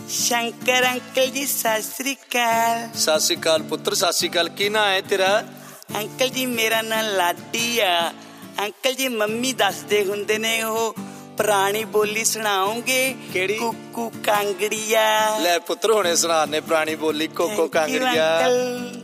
Shankar uncle जी सत श्री अकाल। सत श्री अकाल पुत्र, सत श्री अकाल। की ना है तेरा? अंकल जी मेरा नाम लाडी आ। अंकल जी मम्मी दसदे हुंदे ने वो पुरानी बोली सुनाओगे? केड़ी? कुकू कांगड़िया। ले पुत्र हुणे सुनाने पुरानी बोली कोको कांगड़िया।